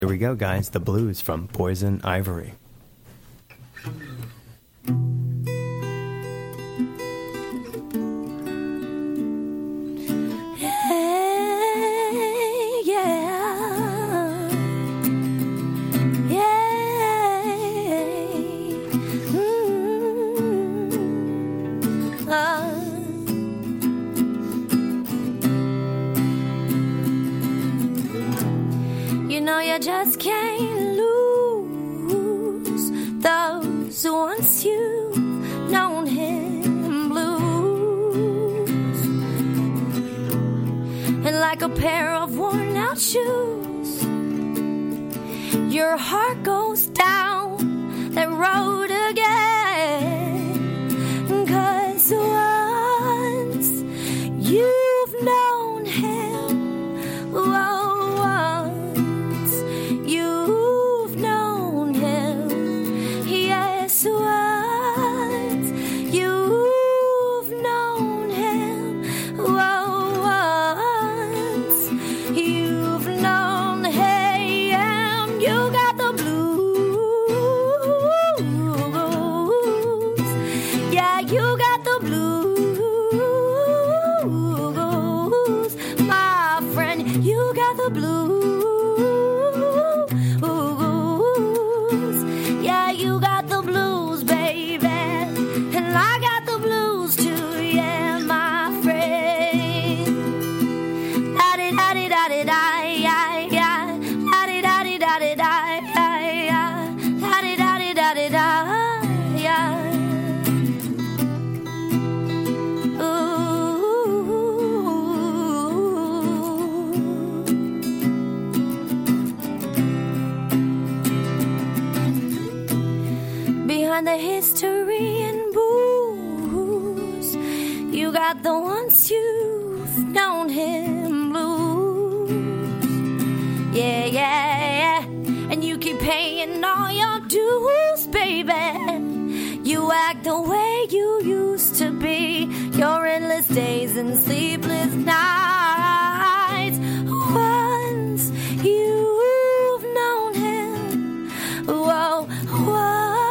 Here we go, guys. The Blues from Poison Ivory. You just can't lose those once you've known him blues. And like a pair of worn out shoes, your heart goes down that road again. 'Cause once you've known him, whoa, the history and booze, you got the ones you've known him blues. Yeah, yeah, yeah. And you keep paying all your dues, baby. You act the way you used to be. Your endless days and sleepless nights. Once you've known him, whoa, whoa.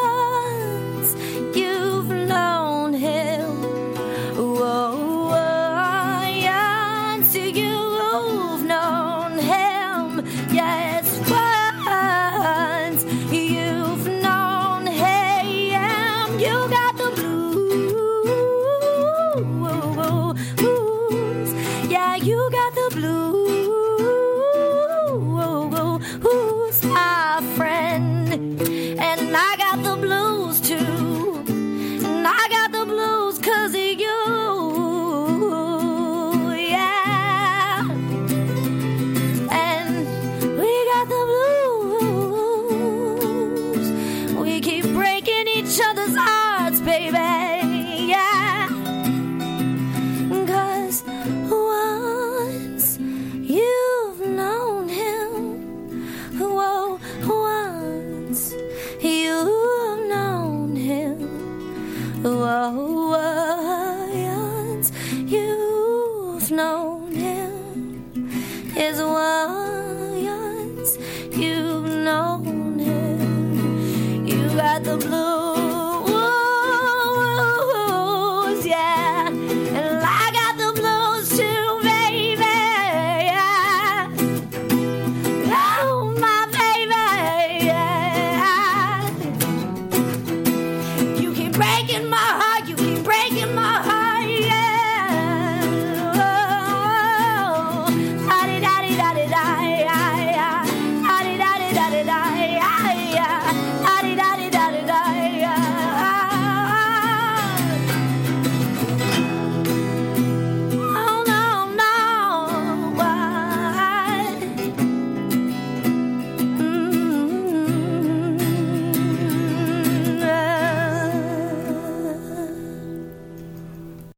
You've known him is once you've known him. You got the blue.